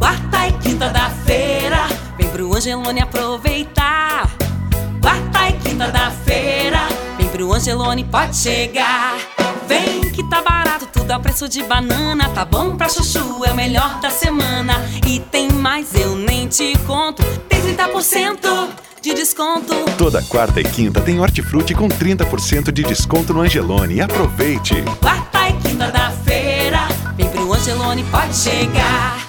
Quarta e quinta da feira, vem pro Angelone aproveitar. Quarta e quinta da feira, vem pro Angelone, pode chegar. Vem que tá barato, tudo a preço de banana. Tá bom pra chuchu, é o melhor da semana. E tem mais, eu nem te conto, tem 30% de desconto. Toda quarta e quinta tem hortifruti com 30% de desconto no Angelone. Aproveite! Quarta e quinta da feira, vem pro Angelone, pode chegar.